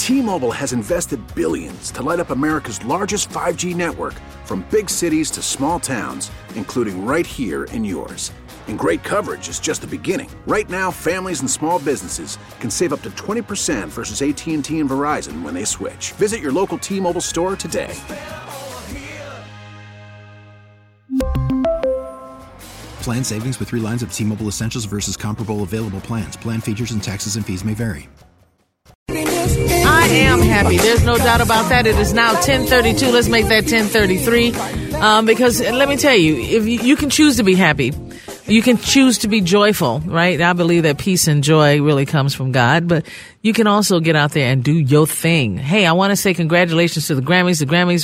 T-Mobile has invested billions to light up America's largest 5G network, from big cities to small towns, including right here in yours. And great coverage is just the beginning. Right now, families and small businesses can save up to 20% versus AT&T and Verizon when they switch. Visit your local T-Mobile store today. Plan savings with 3 lines of T-Mobile Essentials versus comparable available plans. Plan features and taxes and fees may vary. I am happy. There's no doubt about that. It is now 10:32. Let's make that 10:33. Because let me tell you, if you can choose to be happy, you can choose to be joyful, right? I believe that peace and joy really comes from God, but you can also get out there and do your thing. Hey, I want to say congratulations to the Grammys. The Grammys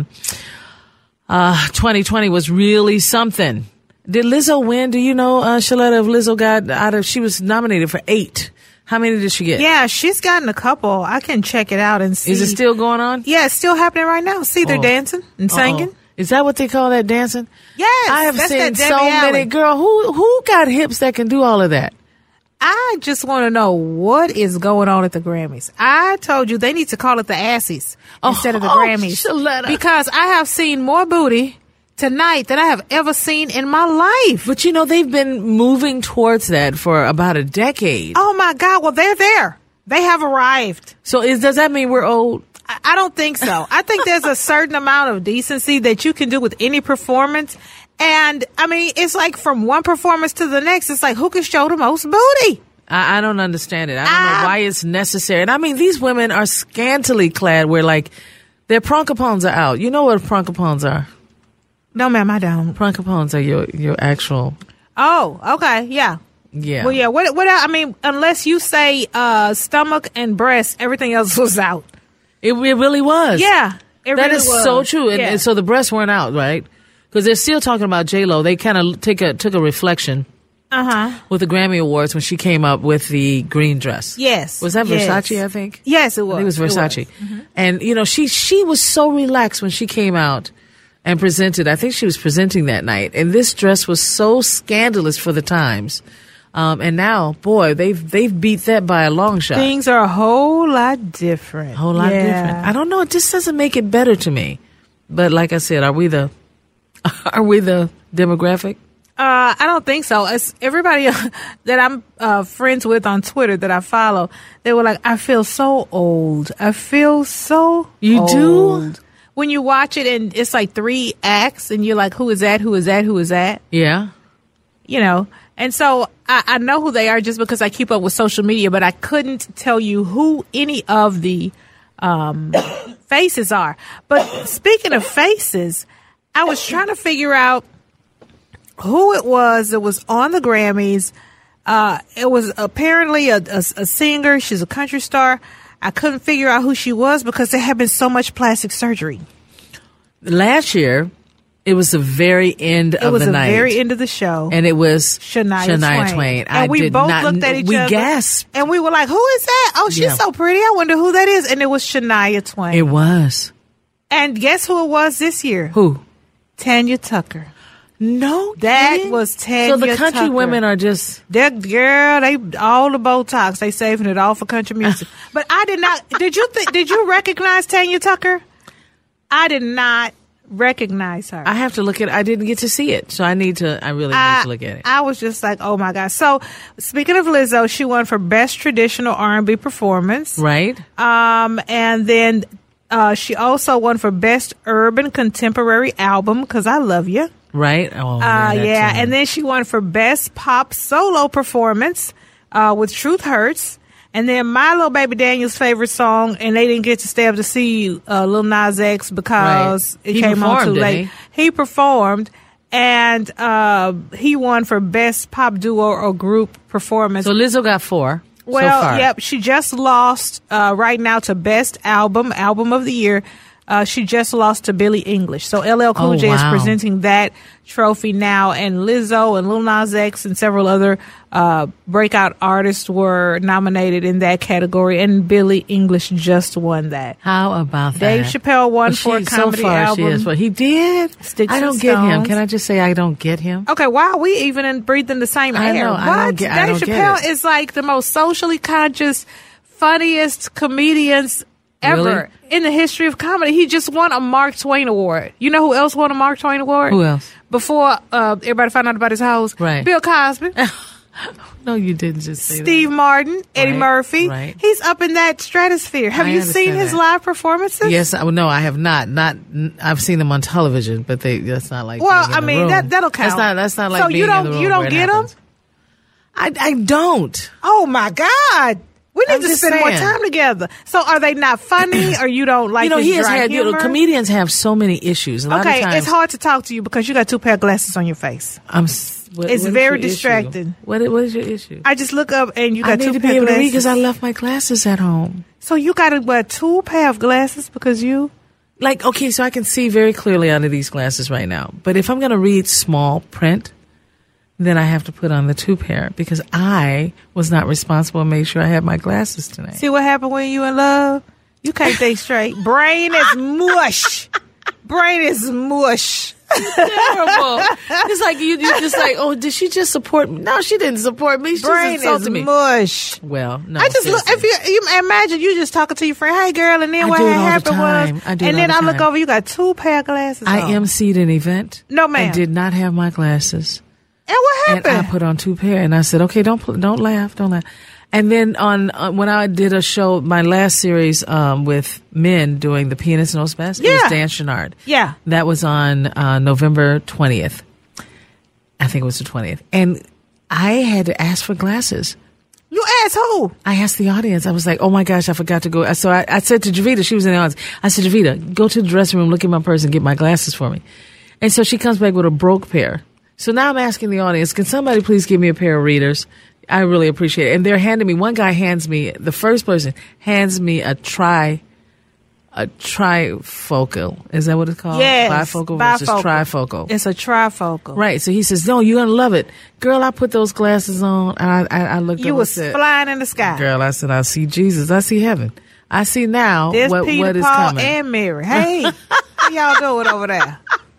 2020 was really something. Did Lizzo win? Do you know, Shaletta, if Lizzo got she was nominated for 8. How many did she get? Yeah, she's gotten a couple. I can check it out and see. Is it still going on? Yeah, it's still happening right now. See, they're dancing and singing. Is that what they call that, dancing? Yes. I have that's seen that so Debbie many. Allen. Girl, who got hips that can do all of that? I just want to know what is going on at the Grammys. I told you they need to call it the Assies instead of the Grammys. Shaletta. Because I have seen more booty tonight than I have ever seen in my life. But you know, they've been moving towards that for about a decade. Oh my God. Well, they're there. They have arrived. So does that mean we're old? I don't think so. I think there's a certain amount of decency that you can do with any performance. And I mean, it's like from one performance to the next, it's like who can show the most booty? I don't understand it. I don't know why it's necessary. And I mean, these women are scantily clad where like their pronkapones are out. You know what pronkapones are? No, ma'am, I don't. Pronkapones are your actual. Oh, okay. Yeah. Yeah. Well, yeah. What I mean, unless you say stomach and breast, everything else was out. It really was. Yeah. That really is was. so true. Yeah. And so the breasts weren't out, right? Because they're still talking about J-Lo. They kind of took a reflection with the Grammy Awards when she came up with the green dress. Yes. Was that Versace, I think? Yes, it was. I think it was Versace. And, you know, she was so relaxed when she came out and presented. I think she was presenting that night. And this dress was so scandalous for the times. And now, boy, they've beat that by a long shot. Things are a whole lot different. Different. I don't know. It just doesn't make it better to me. But like I said, are we the demographic? I don't think so. It's everybody that I'm friends with on Twitter that I follow, they were like, I feel so old. I feel so You old. do? When you watch it and it's like 3 acts and you're like, who is that? Who is that? Who is that? Yeah. You know, and so I know who they are just because I keep up with social media, but I couldn't tell you who any of the faces are. But speaking of faces, I was trying to figure out who it was that was on the Grammys. It was apparently a singer. She's a country star. I couldn't figure out who she was because there had been so much plastic surgery. Last year, it was the very end of the night. It was the very end of the show. And it was Shania Twain. And we both looked at each other. We gasped. And we were like, who is that? Oh, she's so pretty. I wonder who that is. And it was Shania Twain. It was. And guess who it was this year? Who? Tanya Tucker. No, that kidding? was Tanya So the country Tucker. women are just that girl. They all the Botox. They saving it all for country music. But I did not. Did you recognize Tanya Tucker? I did not recognize her. I have to look at it. I didn't get to see it, so I really need to look at it. I was just like, oh my God. So speaking of Lizzo, she won for Best Traditional R&B Performance. Right. And then she also won for Best Urban Contemporary Album, Cause I Love You. Right. Oh, yeah. And then she won for Best Pop Solo Performance with Truth Hurts. And then my little baby Daniel's favorite song, and they didn't get to stay up to see Lil Nas X because it came on too late. He performed, and he won for Best Pop Duo or Group Performance. So Lizzo got 4. Well, so far. Yep. She just lost right now to Best Album of the Year. She just lost to Billie Eilish. So LL Cool J is presenting that trophy now, and Lizzo and Lil Nas X and several other breakout artists were nominated in that category, and Billie Eilish just won that. How about that? Dave Chappelle won for a comedy album. She is, but he did. Sticks I don't and get him. Stones. Can I just say I don't get him? Okay, why are we even breathing the same I air? know, What? I don't get Dave Chappelle it. is like the most socially conscious, funniest comedians ever Really? in the history of comedy. He just won a Mark Twain Award. You know who else won a Mark Twain Award? Who else? Before everybody found out about his house. Right. Bill Cosby. No, you didn't just say Steve Martin, Eddie Right, Murphy. right. He's up in that stratosphere. Have I you seen understand his that. live performances? Yes, no, I have not. I've seen them on television, but that's not like. Well, being in I the mean room. that'll count. That's not like so being you don't in the room you don't where it get them? happens. I don't. Oh my God. We need I'm to just spend more saying. time together. So are they not funny or you don't like his he has dry had. humor? Comedians have so many issues. A lot Okay, of times, it's hard to talk to you because you got 2 pair of glasses on your face. What It's is very your issue? distracting. What is your issue? I just look up and you got I 2 need to pair be of able to read glasses. because I left my glasses at home. So you got to wear 2 pair of glasses because you. Like, okay, so I can see very clearly out of these glasses right now. But if I'm going to read small print, then I have to put on the 2 pair because I was not responsible and made sure I had my glasses tonight. See what happened when you in love? You can't think straight. Brain is mush. Brain is mush. Terrible. It's like you just like, oh, did she just support me? No, she didn't support me. She Brain just insulted is me. mush. Well, no. I just look. seriously. If you imagine you just talking to your friend, hey girl, and then I what do it all the happened time. was, I do it and all then the I look time. over, you got 2 pair of glasses. I on. emceed an event. No, ma'am. And did not have my glasses. And what And happened? I put on 2 pair, and I said, "Okay, don't laugh, don't laugh." And then when I did a show, my last series with men doing the Pianist Knows Best, it Yeah. was Dan Chenard. Yeah. that was on November 20th. I think it was the 20th, and I had to ask for glasses. You asked who? I asked the audience. I was like, "Oh my gosh, I forgot to go." So I said to Javita, she was in the audience. I said, "Javita, go to the dressing room, look in my purse, and get my glasses for me." And so she comes back with a broke pair. So now I'm asking the audience, can somebody please give me a pair of readers? I really appreciate it. And they're handing me, one guy hands me, the first person hands me a trifocal. Is that what it's called? Yes. Bifocal versus bifocal. trifocal. It's a trifocal. Right. So he says, "No, you're going to love it." Girl, I put those glasses on. And I looked You up was and said, flying in the sky. "Girl," I said, "I see Jesus. I see heaven. I see now There's what Peter, is Paul, coming." and Mary. Hey, how y'all doing over there?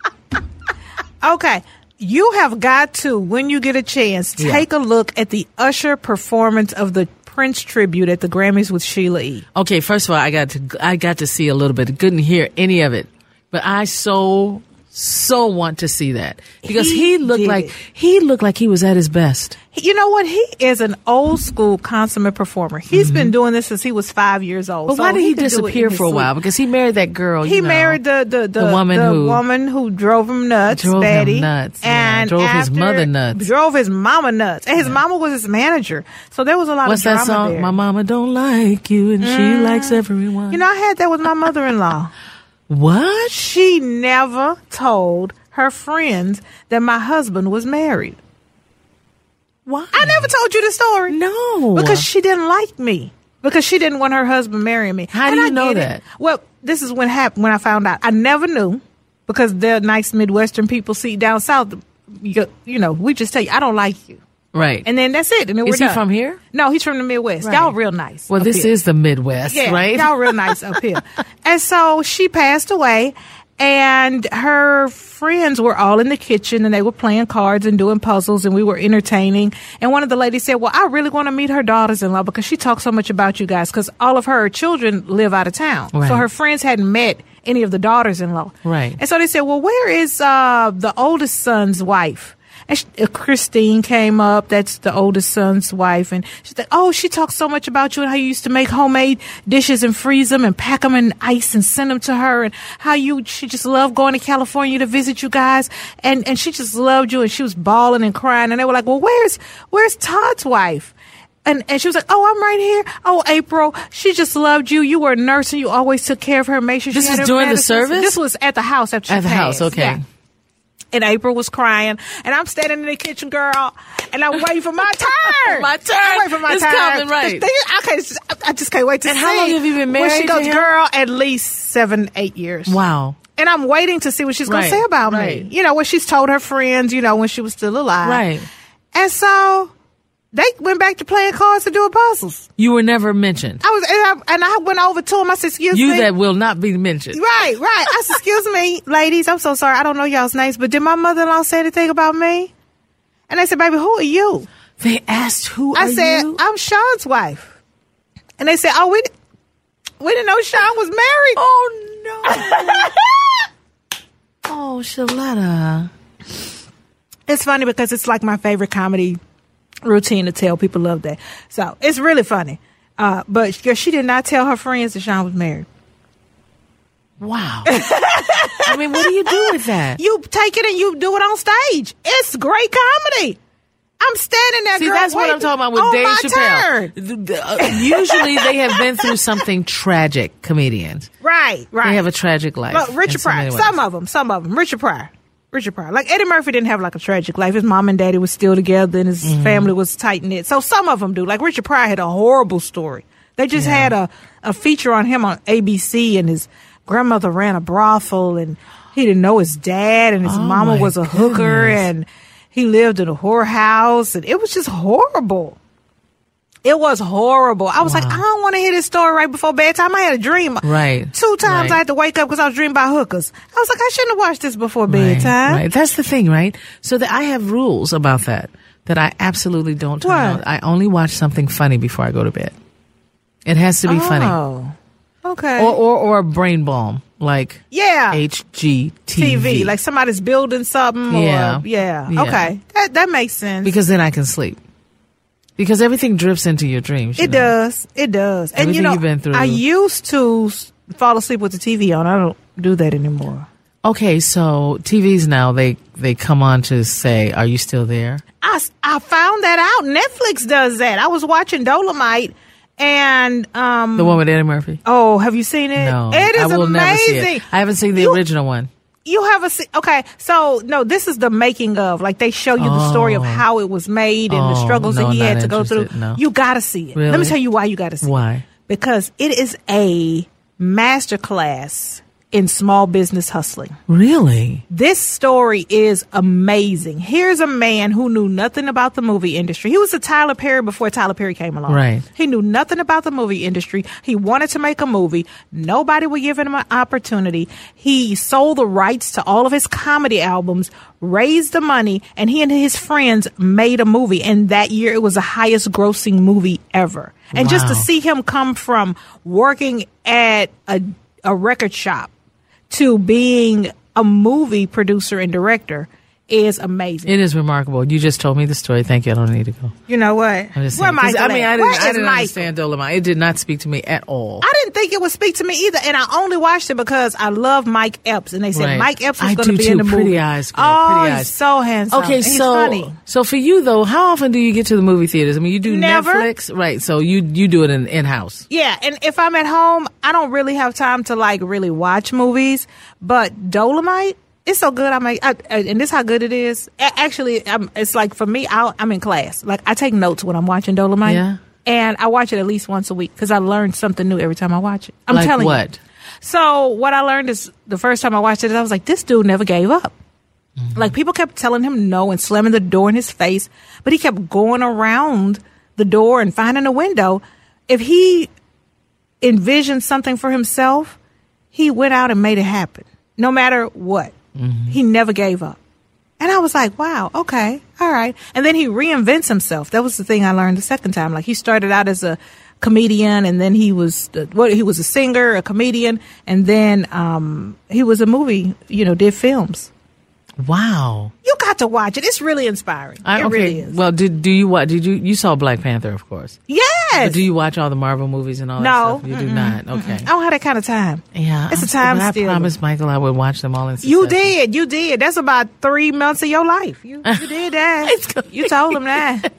Okay. You have got to, when you get a chance, take a look at the Usher performance of the Prince tribute at the Grammys with Sheila E. Okay, first of all, I got to see a little bit. I couldn't hear any of it, but I so want to see that because he looked did like it. he was at his best. You know what? He is an old school consummate performer. He's been doing this since he was 5 years old. But so why did he can do it disappear in his for a sleep. while? Because he married that girl. He married the woman who drove him nuts, Drove him Betty. nuts, yeah. And Drove his after- mother nuts. Drove his mama nuts. And his mama was his manager. So there was a lot What's of drama that song? there. My mama don't like you, and she likes everyone. You know, I had that with my mother-in-law. What? She never told her friends that my husband was married. Why? I never told you the story. No. Because she didn't like me. Because she didn't want her husband marrying me. How And do you I know get it. that? Well, this is when I found out. I never knew because they're nice Midwestern people. See, down south, you know, we just tell you, I don't like you. Right. And then that's it. And then we're Is he done. from here? No, he's from the Midwest. Right. Y'all real nice. Well, up this here. is the Midwest, Yeah, right? y'all real nice up here. And so she passed away, and her friends were all in the kitchen, and they were playing cards and doing puzzles, and we were entertaining. And one of the ladies said, "Well, I really want to meet her daughters-in-law because she talks so much about you guys because all of her children live out of town. Right. So her friends hadn't met any of the daughters-in-law. Right. And so they said, well, where is the oldest son's wife? And Christine came up. That's the oldest son's wife. And she said, "Oh, she talks so much about you and how you used to make homemade dishes and freeze them and pack them in ice and send them to her, and how she just loved going to California to visit you guys. And she just loved you." And she was bawling and crying. And they were like, "Well, where's Todd's wife?" And she was like, "Oh, I'm right here. Oh, April, she just loved you. You were a nurse and you always took care of her. Make sure This she had was her during the medicines." service? This was at the house after she At the passed. house, okay. Yeah. And April was crying, and I'm standing in the kitchen, girl, and I'm waiting for my turn. My turn. I'm waiting for my It's turn. coming, right. I just can't wait to And see. how long have you been When married she goes, to him? girl, at least 7-8 years. Wow. And I'm waiting to see what she's going Right, to say about right. me. You know, what she's told her friends, you know, when she was still alive. Right. And so they went back to playing cards and doing puzzles. You were never mentioned. I went over to him. I said, "Excuse me." You that will not be mentioned. Right. I said, "Excuse me, ladies. I'm so sorry. I don't know y'all's names, but did my mother-in-law say anything about me?" And they said, "Baby, who are you?" They asked, "Who are I said, you?" "I'm Sean's wife." And they said, "Oh, We didn't know Sean was married. Oh, no. Oh, Shaletta. It's funny because it's like my favorite comedy routine to tell. People love that. So it's really funny. But she did not tell her friends that Sean was married. Wow. I mean, what do you do with that? You take it and you do it on stage. It's great comedy. I'm standing there. See, girl, that's what I'm talking about with Dave Chappelle. Usually they have been through something tragic, comedians. Right. They have a tragic life. Look, Richard Pryor. Some of them. Richard Pryor. Like Eddie Murphy didn't have like a tragic life. His mom and daddy was still together and his family was tight knit. So some of them do. Like Richard Pryor had a horrible story. They just had a feature on him on ABC, and his grandmother ran a brothel, and he didn't know his dad, and his mama was a hooker, and he lived in a whorehouse, and it was just horrible. It was horrible. I was like, I don't want to hear this story right before bedtime. I had a dream. Right. 2 times I had to wake up because I was dreaming about hookers. I was like, I shouldn't have watched this before bedtime. Right. That's the thing, right? So that I have rules about that I absolutely don't turn on. I only watch something funny before I go to bed. It has to be funny. Oh, okay. Or a brain balm, like HGTV. TV, like somebody's building something. Yeah. Okay, that makes sense. Because then I can sleep. Because everything drifts into your dreams. It does. And everything you've been through. I used to fall asleep with the TV on. I don't do that anymore. Okay, so TVs now, they come on to say, are you still there? I found that out. Netflix does that. I was watching Dolomite. And the one with Eddie Murphy. Oh, have you seen it? No, it is I will amazing. never see it. I haven't seen the original one. You haven't seen? Okay, so no, this is the making of. Like they show you the story of how it was made and the struggles that he had to go through. No. You got to see it. Really? Let me tell you why you got to see it. Why? Because it is a masterclass in small business hustling. Really? This story is amazing. Here's a man who knew nothing about the movie industry. He was a Tyler Perry before Tyler Perry came along. Right. He knew nothing about the movie industry. He wanted to make a movie. Nobody would give him an opportunity. He sold the rights to all of his comedy albums, raised the money, and he and his friends made a movie. And that year it was the highest grossing movie ever. And just to see him come from working at a record shop to being a movie producer and director is amazing. It is remarkable. You just told me the story. Thank you. I don't need to go. You know what? I'm just Where saying, Michael I mean, at? I didn't understand Dolomite. It did not speak to me at all. I didn't think it would speak to me either, and I only watched it because I love Mike Epps, and they said Mike Epps was going to be in the movie. Pretty eyes, girl. Oh, pretty eyes. He's so handsome. Okay, he's funny. So for you though, how often do you get to the movie theaters? I mean, you do Never. Netflix, right? So you do it in house. Yeah, and if I'm at home, I don't really have time to like really watch movies, but Dolomite. It's so good. And this how good it is. Actually, it's like for me, I'm in class. Like I take notes when I'm watching Dolomite. Yeah. And I watch it at least once a week because I learn something new every time I watch it. I'm like telling what? you. So what I learned is the first time I watched it, I was like, this dude never gave up. Mm-hmm. Like people kept telling him no and slamming the door in his face, but he kept going around the door and finding a window. If he envisioned something for himself, he went out and made it happen, no matter what. Mm-hmm. He never gave up. And I was like, wow, okay, all right. And then he reinvents himself. That was the thing I learned the second time. Like he started out as a comedian, and then he was a singer, a comedian, and then he was a movie, did films. Wow. You got to watch it. It's really inspiring. It really is. Well, do you watch? You saw Black Panther, of course. Yes. But do you watch all the Marvel movies and all that stuff? You do not. Okay. I don't have that kind of time. Yeah. It's a time stealer. I promised Michael I would watch them all in succession. You did. That's about 3 months of your life. You did that. You told him that.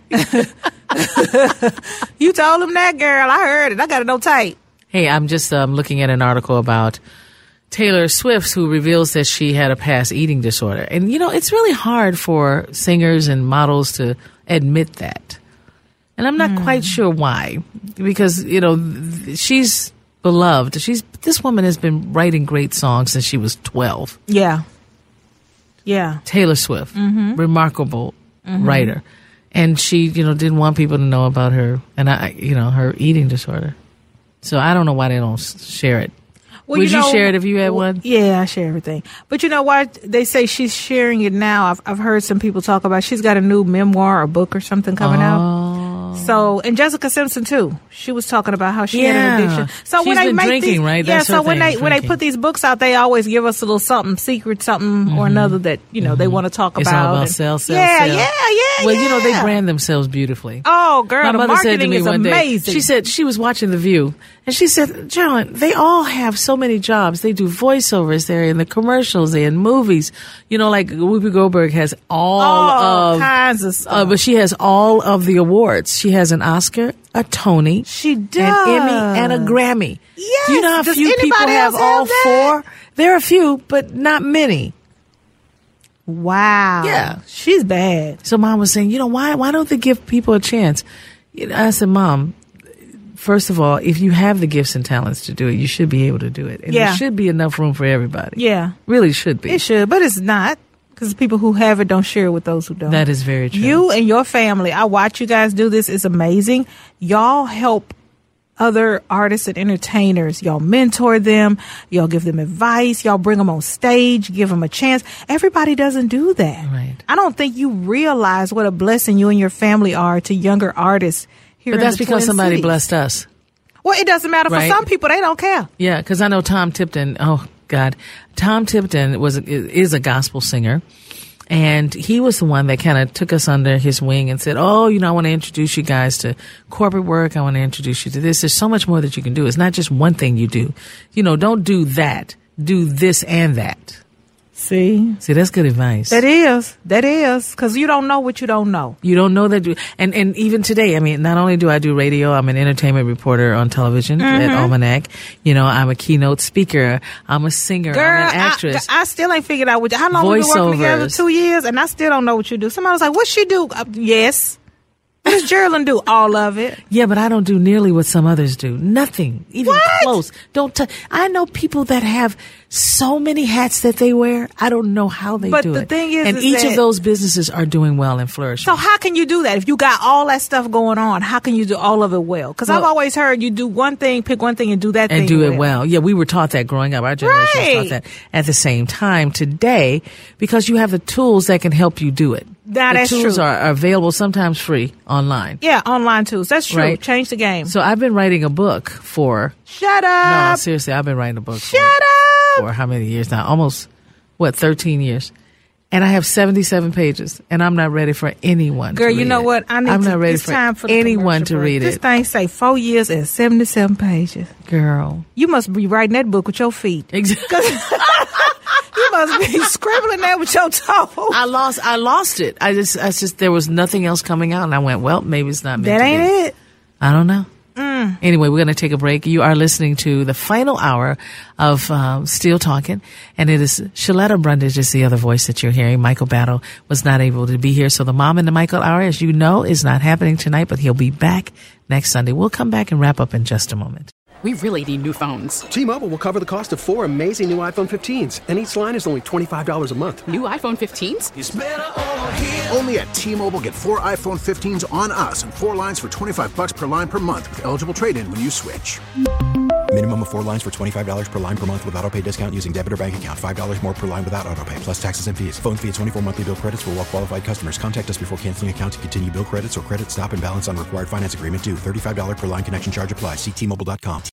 You told him that, girl. I heard it. I got it on tape. Hey, I'm just looking at an article about Taylor Swift, who reveals that she had a past eating disorder. And, it's really hard for singers and models to admit that. And I'm not quite sure why. Because, she's beloved. This woman has been writing great songs since she was 12. Yeah. Yeah. Taylor Swift, remarkable writer. And she, didn't want people to know about her and, her eating disorder. So I don't know why they don't share it. Well, would you share it if you had one? Yeah, I share everything. But you know what? They say she's sharing it now. I've heard some people talk about she's got a new memoir or book or something coming out. So, and Jessica Simpson too. She was talking about how she had an addiction. So she's when they been make drinking, these, right? Yeah. That's So her when thing, they put these books out, they always give us a little something secret, something or another that they want to talk it's about. All about sell. Yeah. Well, they brand themselves beautifully. Oh, girl, my the mother said to marketing me is one day, amazing. she said she was watching The View, and she said, John, they all have so many jobs. They do voiceovers. They're in the commercials. They're in movies. Like Whoopi Goldberg has all kinds of stuff. But she has all of the awards. She has an Oscar, a Tony, she does, an Emmy, and a Grammy. Yes. Do you know how Does few people have all four? There are a few, but not many. Wow. Yeah. She's bad. So Mom was saying, why don't they give people a chance? I said, Mom, first of all, if you have the gifts and talents to do it, you should be able to do it. And there should be enough room for everybody. Yeah. Really should be. It should, but it's not. Because people who have it don't share it with those who don't. That is very true. You and your family, I watch you guys do this. It's amazing. Y'all help other artists and entertainers. Y'all mentor them. Y'all give them advice. Y'all bring them on stage, give them a chance. Everybody doesn't do that. Right. I don't think you realize what a blessing you and your family are to younger artists here in the But that's because Twin somebody Cities. blessed us. Well, it doesn't matter. Right. For some people, they don't care. Yeah, because I know Tom Tipton. Oh, God. Tom Tipton is a gospel singer. And he was the one that kind of took us under his wing and said, I want to introduce you guys to corporate work. I want to introduce you to this. There's so much more that you can do. It's not just one thing you do. Don't do that. Do this and that. See, that's good advice. That is. Because you don't know what you don't know. You don't know that. And even today, I mean, not only do I do radio, I'm an entertainment reporter on television at Almanac. I'm a keynote speaker. I'm a singer. Girl, I'm an actress. I still ain't figured out how long we've been working together. Voiceovers. 2 years, and I still don't know what you do. Somebody was like, "What she do?" Yes. What does Geraldine do? All of it. Yeah, but I don't do nearly what some others do. Nothing. Even close. Don't touch. I know people that have so many hats that they wear. I don't know how they do it. But the thing is, and each of those businesses are doing well and flourishing. So how can you do that if you got all that stuff going on? How can you do all of it well? Because I've always heard you do one thing, pick one thing, and do that thing and do it well. Yeah, we were taught that growing up. Our generation was taught that. At the same time, today, because you have the tools that can help you do it. That's the tools true. are available, sometimes free, online. Yeah, online tools. That's true. Right? Change the game. So I've been writing a book for... Shut up. No, seriously, I've been writing a book for how many years now? Almost, 13 years. And I have 77 pages, and I'm not ready for anyone Girl, to read you know it. what? I'm not ready for anyone to read This it. thing say 4 years and 77 pages. Girl. You must be writing that book with your feet. Exactly. You must be scribbling that with your toe. I lost it. I just there was nothing else coming out, and I went, well, maybe it's not meant That to be. ain't it. I don't know. Anyway, we're going to take a break. You are listening to the final hour of Still Talking, and it is Shaletta Brundage is the other voice that you're hearing. Michael Battle was not able to be here, so the Mom and the Michael Hour, as you know, is not happening tonight, but he'll be back next Sunday. We'll come back and wrap up in just a moment. We really need new phones. T-Mobile will cover the cost of 4 amazing new iPhone 15s, and each line is only $25 a month. New iPhone 15s? It's better over here. Only at T-Mobile, get 4 iPhone 15s on us and 4 lines for $25 per line per month with eligible trade-in when you switch. Minimum of 4 lines for $25 per line per month with autopay discount using debit or bank account. $5 more per line without autopay, plus taxes and fees. Phone fee at 24 monthly bill credits for well-qualified customers. Contact us before canceling account to continue bill credits or credit stop and balance on required finance agreement due. $35 per line connection charge applies. See T-Mobile.com.